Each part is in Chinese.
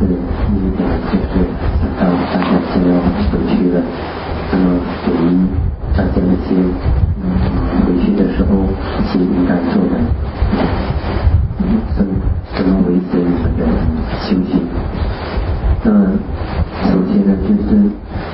是第一点就是想到大家就要回去了，那么对于大家一些回去的时候一些应该做的，怎么维持你们的修行。那首先呢，就是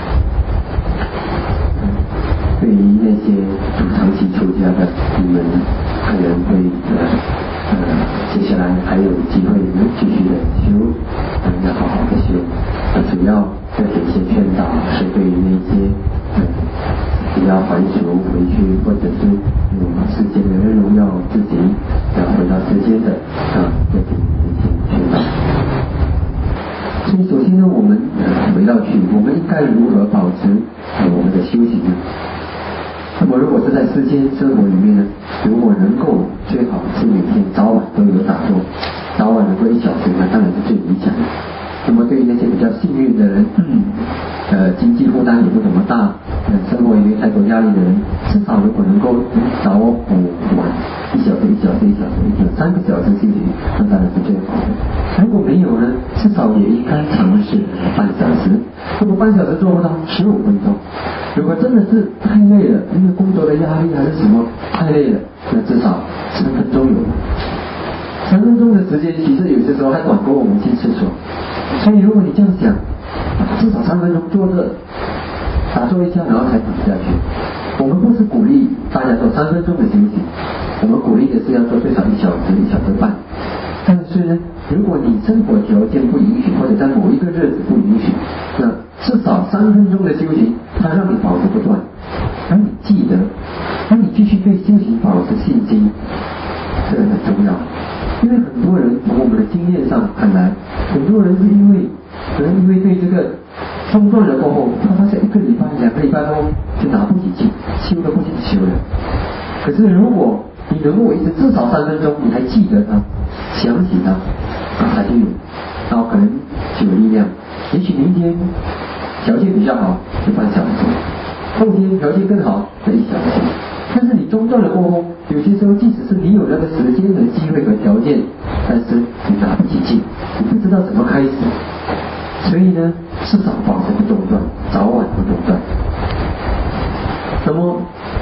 对于那些长期出家的，你们可能会接下来还有机会继续的修，要好好的修。主要的一些劝导是对于那些比较还俗回去，或者是世间的内容要自己要回到世间的这些劝导。所以首先呢，我们回到去，我们应该如何保持我们的修行呢？那么如果是在世间生活里面呢，如果能够最好是每天早晚都有打坐，早晚能够1小时，那当然是最理想的。那么对于那些比较幸运的人，经济负担也不怎么大，生活也没太多压力的人，至少如果能够早午晚1小时1小时1小时，一天3个小时修行，那当然是最好的。如果没有呢，至少也应该尝试半小时。如果半小时做不到，15分钟。如果真的是太累了，因为工作的压力还是什么太累了，那至少3分钟有。3分钟的时间，其实有些时候还短过我们去厕所。所以如果你这样想，至少3分钟坐着打坐一下，然后才躺下去。我们不是鼓励大家做3分钟的修行，我们鼓励的是要做最少1小时1小时半。但是呢，如果你生活条件不允许，或者在某一个日子不允许，那至少3分钟的修行，它让你保持不断，让你记得，让你继续对修行保持信心，这个很重要。因为很多人从我们的经验上看来，很多人是因为对这个中断了过后，他发现1个礼拜2个礼拜后就拿不起劲，修都不想修了。可是如果你能够维持至少3分钟，你还记得它，想起它，它就有，然后可能就有力量。也许明天条件比较好，就半小时；后天条件更好，就1小时。但是你中断了过后，有些时候即使是你有那个时间和机会和条件，但是你拿不起劲，你不知道怎么开始。所以呢，至少保持不中断，早晚不中断。那么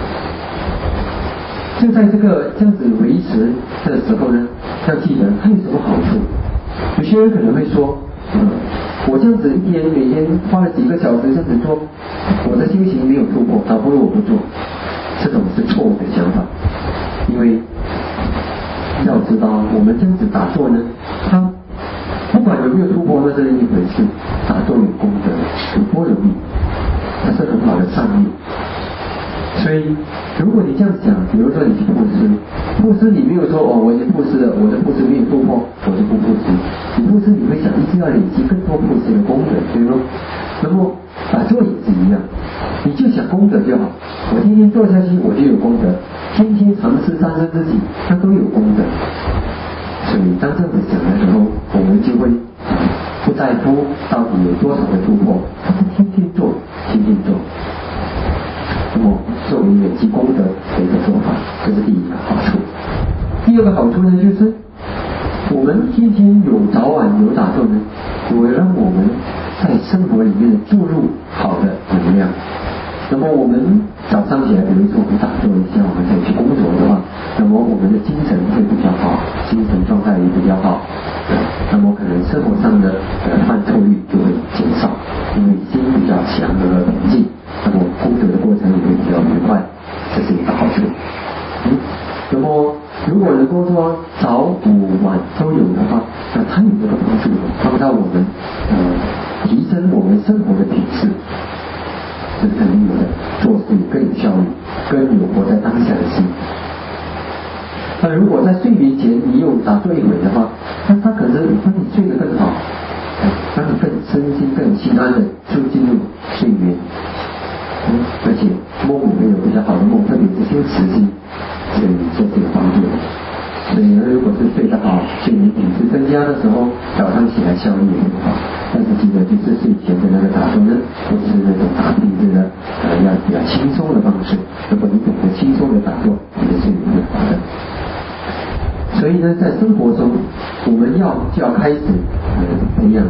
就在这样子维持的时候呢，要记得它有什么好处。有些人可能会说，我这样子每天花了几个小时这样子做，我的修行没有突破，倒不如我不做。这种是错误的想法。因为要知道，我们这样子打坐呢，它不管有没有突破，那是另一回事。打坐有功德，有波罗蜜，它是很好的善业。所以如果你这样想，比如说你去布施你没有说我已经布施了，我的布施没有突破，我就不布施。你布施你会想一直要累积更多布施的功德，对吗？那么打坐也是一样，你就想功德就好，我天天做下去我就有功德，天天尝试3生自己，那都有功德。所以当这样子想的时候，我们就会不在乎到底有多少的突破，但是天天做，天天做。那么作为累积功德的一个做法，这是第一个好处。第二个好处呢，就是我们天天有早晚有打坐呢，会让我们在生活里面注入好的能量。那么我们早上起来，比如说我们打坐一下，我们再去工作的话，那么我们的精神会比较好，精神状态也比较好。那么可能生活上的犯错率就会减少，因为心比较祥和平静。那么工作的过程也会比较愉快，这是一个好处。那么如果能够说早午晚都有的话，那它有这个帮助，帮到我们提升我们生活的品质，这是肯定有的，做事更有效率，更有活在当下的心。那如果在睡眠前你有打坐一会的话，那它可能让你睡得更好，让你更身心更心安的进入睡眠。而且梦里面有比较好的梦，特别是修持心，所以这是有帮助的。所以如果是睡得好，睡眠品质增加的时候，早上起来效率也很好。但是记得就是睡前的那个打坐呢，不是那种打平质的，要比较轻松的方式。如果你懂得轻松的打坐，你的睡眠会好的。所以呢，在生活中，我们就要开始培养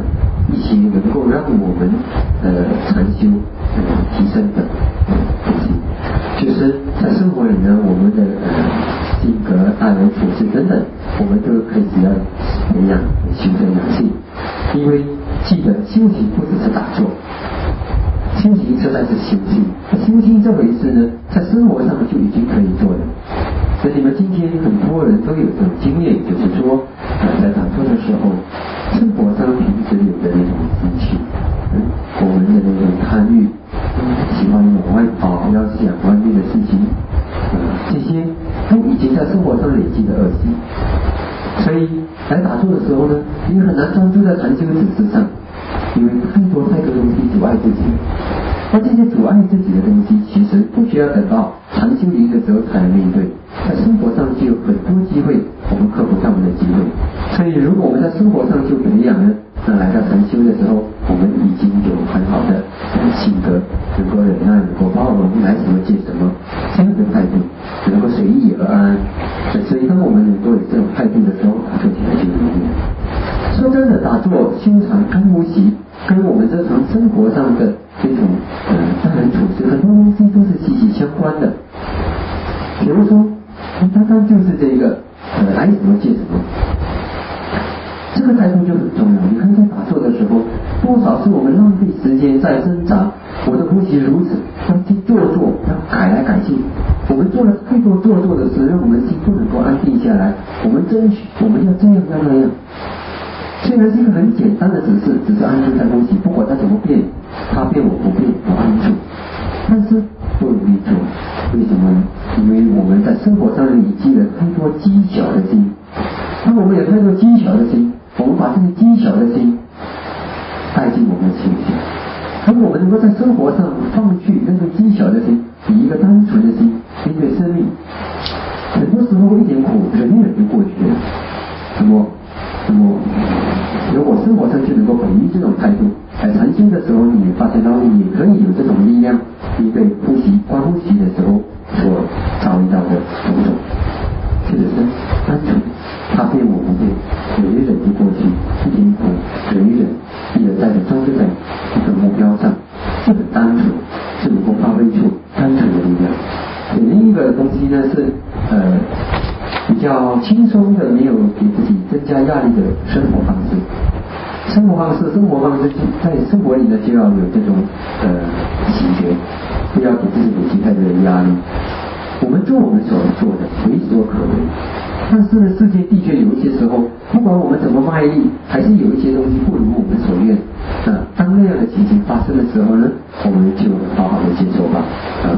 一些能够让我们禅修提升的东西。就是在生活里呢，我们的性格、待人处事等等，我们都开始要培养修身养性。因为记得修行不只是打坐，修行实在是修心。修心这回事呢，在生活上就已经可以做了。所以你们今天很多人都有这种经验，就是说在打坐的时候，生活上平时有的那种习气，我们的那种贪欲，喜欢往外跑，要想外面的事情，这些都已经在生活上累积的恶习。所以来打坐的时候呢，你很难专注在禅修指示上，因为太多东西阻碍自己。那这些阻碍自己的东西，其实不需要等到禅修营的时候才能面对，在生活上就有很多机会，我们克服他们的机会。所以如果我们在生活上就培养呢，那来到禅修的时候，我们已经有很好的性格，能够忍耐，能够包容，来什么接什么这样的态度，能够随意而安。所以当我们能够有这种态度的时候，打坐起来就容易。说真的，打坐修禅跟呼吸，跟我们日常生活上的这种待人处事，很多东西都是息息相关的。比如说，单单就是这个来什么接什么，这个态度就很重要。你看在打坐的时候，多少是我们浪费时间在挣扎，我的呼吸如此，要去做，要改来改去。我们做了太多做的事，让我们心不能够安定下来。我们争取，我们要这样要那样。虽然是一个很简单的指示，只是安住在呼吸，不管它怎么变，它变我不变，我安住。但是不容易做，为什么呢？因为我们在生活上累积了太多技巧的心。当我们有太多技巧的心，我们把这些技巧的心带进我们的情绪。如果我们能够在生活上放去那种技巧的心，以一个单纯的心面对生命，很多时候一点苦忍一忍就过去了。那么如果生活上就能够培育这种态度，在禅修的时候，你发现到你也可以有这种力量，面对呼吸、观呼吸的时候所遭遇到的种种，确实是单纯，他变我不变，忍一忍就过去，一点苦忍一忍，一而再的专注在一个目标上，这很单纯，是能够发挥出单纯的力量。另一个东西呢是比较轻松的，没有给自己增加压力的生活方式。生活方式在生活里呢就要有这种喜觉，不要给自己累积太多的压力。我们做我们所做的，为所可为。但是呢，世界的确有一些时候，不管我们怎么卖力，还是有一些东西不如我们所愿。当那样的情形发生的时候呢，我们就好好的接受吧，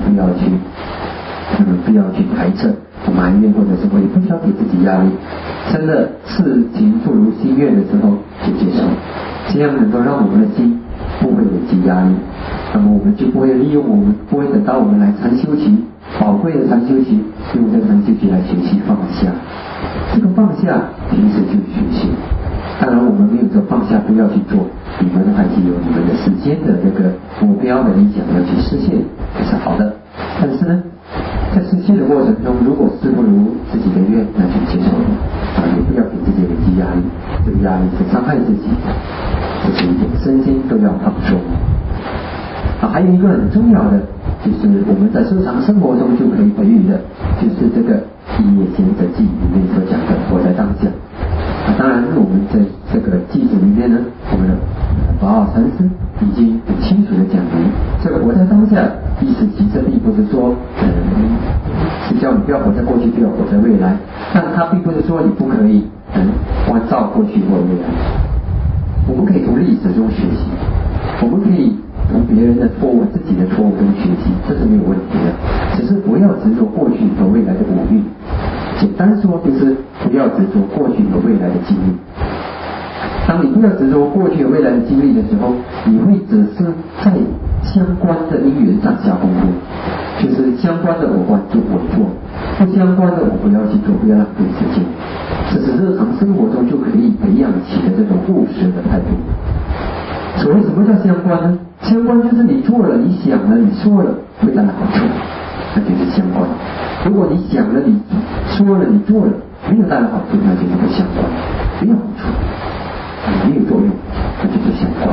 不要去排斥、埋怨或者什么，也不需要给自己压力。真的事情不如心愿的时候就接受，这样能够让我们的心不会累积压力，那么我们就不会不会等到我们来禅修期，宝贵的禅修期，用这禅修期来学习放下。这个放下平时就学习，当然我们没有说放下不要去做，你们还是有你们的时间的这个目标的理想要去实现，这是好的。但是呢，在实现的过程中，如果事不如自己的愿，那就接受了也不要给自己累积压力，这个压力是伤害自己的，这是一点，身心都要放松。还有一个很重要的，就是我们在日常生活中就可以培育的，就是这个一叶贤者记里面所讲的活在当下。当然我们在这个记子里面呢，我们的宝奥禅师已经很清楚的讲明，这个活在当下意思其实并不是说是叫你不要活在过去，不要活在未来，但他并不是说你不可以关照过去或未来。我们可以从历史中学习，我们可以从别人的错误、自己的错误中学习，这是没有问题的。只是不要执着过去和未来的五蕴，简单说就是不要执着过去和未来的经历。当你不要执着过去和未来的经历的时候，你会只是在相关的因缘上下功夫，就是相关的我关注我做，不相关的我不要去做，不要浪费时间。这是日常生活中就可以培养起的这种务实的态度。所谓什么叫相关呢？相关就是你做了，你想了，你说了，会带来好处，那就是相关。如果你想了，你说了，你做了，没有带来好处，那就是不相关，没有好处，没有作用，那就是相关。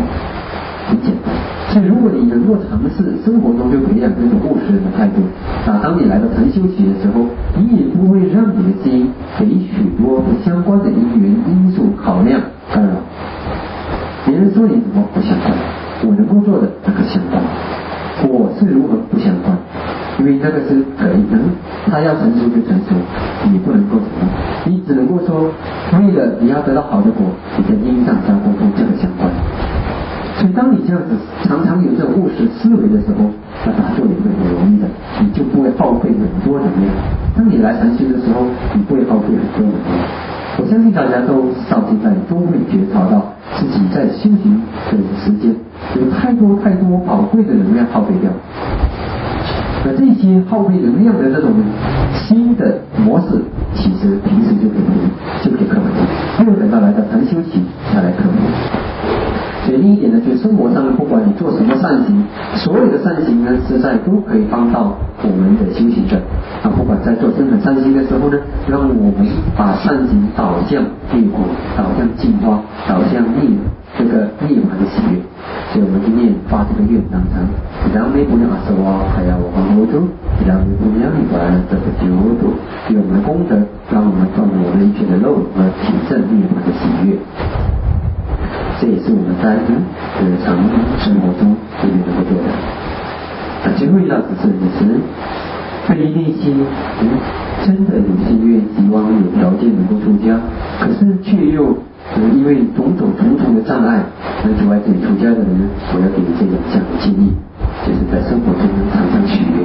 能够尝试生活中就培养这种务实的态度当你来到禅修期的时候，你也不会让你的心给许多不相关的因缘因素考量干扰。别人说你什么不相关，我能够做的那个相关，我是如何不相关，因为那个是可以的，他要成熟就成熟，你不能够什么，你只能够说为了你要得到好的果，你的因上加功夫这个相关。所以当你这样子常常有这种务实思维的时候，那打坐也会很容易的，你就不会耗费很多能量。当你来禅修的时候，你不会耗费很多能量。我相信大家都到现在都会觉察到自己在修行的时间有太多宝贵的能量耗费掉。那这些耗费能量的这种新的模式，其实平时就可以克服，不用等到来到禅修期才来克服。所以另一点呢，就是生活上不管你做什么善行，所有的善行呢，实在都可以帮到我们的修行者。不管在做生产善行的时候呢，让我们把善行导向涅槃，导向净化，导向这个涅槃的喜悦。所以我们今天发这个愿当成让内部的阿斯瓦还要我们欧洲，让内部的尼巴兰这个九度，用我们的功德，让我们断我们一切的漏和体证涅槃的喜悦。这也是我们在日常生活中能够做的。最后一道指示就是对于那些真的有心愿希望有条件能够出家，可是却又因为种种的障碍阻碍自己出家的人呢，我要给你这两项的建议，就是在生活中常常许愿，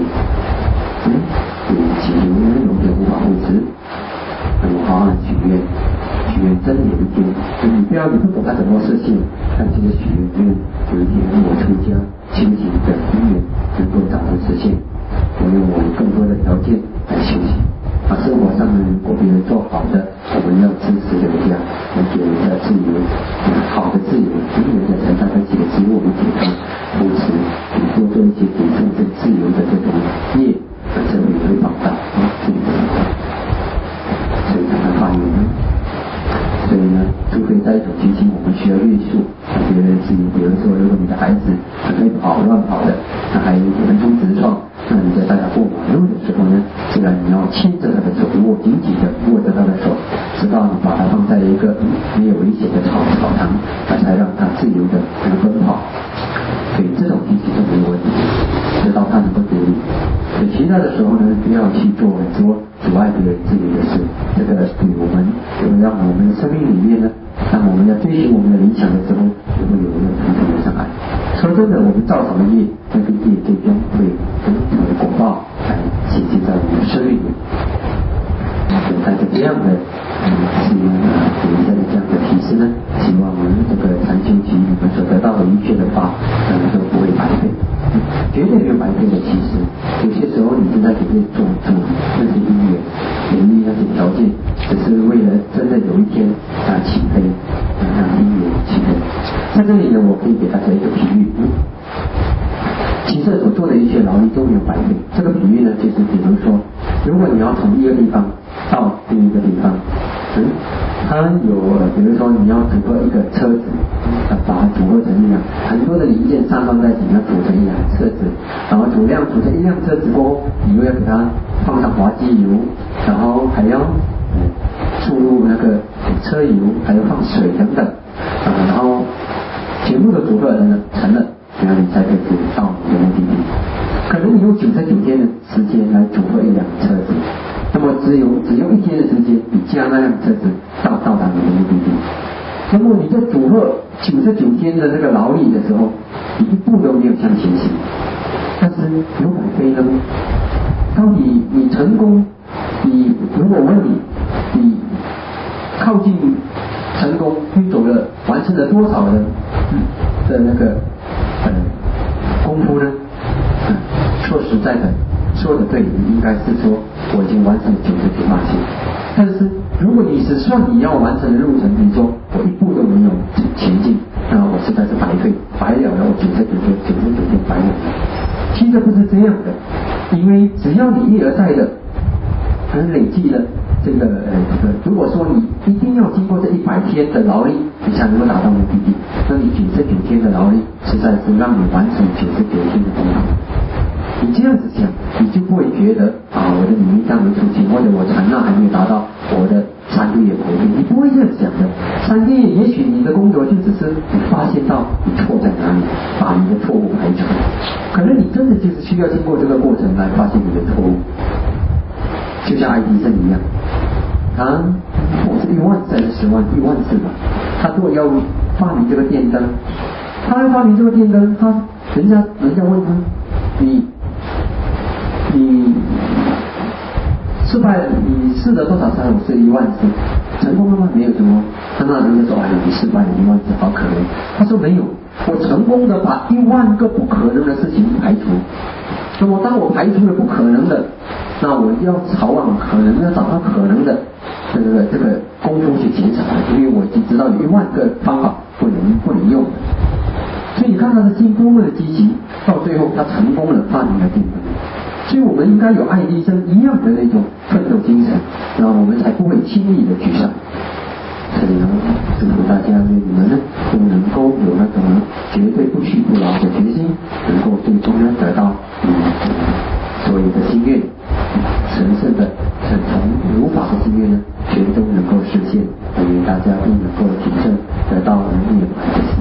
祈求永远无法护持，那么好好许愿真的有一天，你不懂他怎么实现，但这个许愿有一天我出家修行的因缘能够早日实现，我用我更多的条件来修行。生活上呢，如果别人做好的，我们要支持人家，要给人家自由，好的自由，因为人家才大家解释我们给他扶持，多做一些给众生自由的这种业，这里会放大这里会放大。所以常常发愿呢，所以呢，除非在一种情形我们需要约束别人自由，比如说如果你的孩子很会乱跑的，他还横冲直撞，那你在带他过马路的时候呢，自然你要牵着他的手，紧紧的握着他的手，直到你把他放在一个没有危险的草堂，才让他自由的奔跑。所以这种情形都没有问题，直到他能够独立。所以其他的时候呢，不要去做很多阻碍别人自由的事，这个对我们让我们的生命里面呢，当我们要追寻我们的理想的时候，就会有一个重重的障碍。说真的，我们造什么业，那个业最终会成为果报来显现在我们的生命里。所以带着这样的是给一下的这样的提示呢，希望我们这个禅修期你们所得到的一切的法都不会白费，绝对没有白费的。其实有些时候你正在给自己做那些因缘，给予那些条件，只是为了真的有一天起飞，让因缘起飞。在这里呢，我可以给大家一个比喻，其实所做的一切劳力都没有白费。这个比喻呢，就是比如说，如果你要从一个地方到另一个地方，它有比如说你要组合一个车子，把它组合成一辆很多的零件上放在一起，要组成一辆车子，然后组成一辆车子过后，你又要给它放上滑机油，然后还要注入那个车油，还要放水等等，然后全部的组合成了，然后你才可以到你的目的地。可能你用99天的时间来组合一辆车子，那么只用1天的时间，你驾那辆车子到达你的目的地。那么你在组合99天的那个劳力的时候，你一步都没有向前行，但是有百倍呢？到底你成功，你如果问你靠近成功，你完成了多少的那个功夫呢？说实在的，说的对，应该是说我已经完成了99%。但是如果你是算你要完成的路程，你说我一步都没有前进，那我实在是白了我99天白了。其实不是这样的，因为只要你一而再的累积了这个如果说你一定要经过这100天的劳力，你才能够达到目的地，那你99天的劳力实在是让你完成99天的功劳。你这样子想，你就不会觉得我的名单没出现，或者我传纳还没有达到我的3个月培训，你不会这样想的。3个月也许你的工作就只是你发现到你错在哪里，把你的错误排除，可能你真的就是需要经过这个过程来发现你的错误。就像爱迪生一样，我是1万次还是10万1万次吧，他如果要发明这个电灯，他要发明这个电灯，人家问他，你失败了，你试了多少次？我试1万次，成功了吗？没有成功。那人家说你失败了1万次，好可怜。他说没有，我成功的把1万个不可能的事情排除。那么当我排除了不可能的，那我要朝往可能，要找到可能的这个功夫去减少了，因为我已经知道有1万个方法不能用。所以你看他的心多么的积极，到最后他成功了，发明了电灯。所以我们应该有爱迪生一样的那种奋斗精神，然后我们才不会轻易的沮丧。所以呢，祝福大家你们呢都能够有那种绝对不屈不挠的决心，能够最终呢得到所有的心愿，神圣的从如法的心愿呢，全都能够实现，所以大家都能够提升，得到圆满的心。